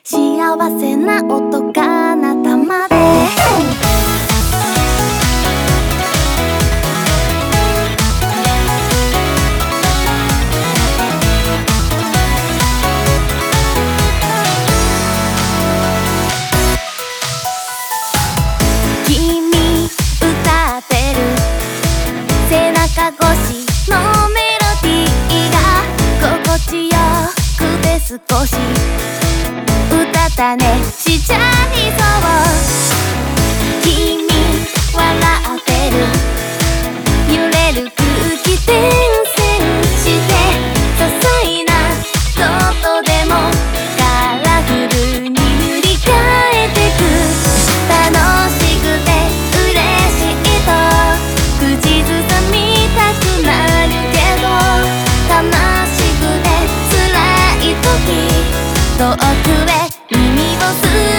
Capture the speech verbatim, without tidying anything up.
幸せな音があなたまで君歌ってる背中越しのメロディーが心地よくて少しうたた寝しちゃいそう君笑ってる揺れる空気転戦して些細なことでもカラフルに塗り替えてく楽しくて嬉しいと口ずさみたくなるけど悲しくて辛い時遠くへ耳をす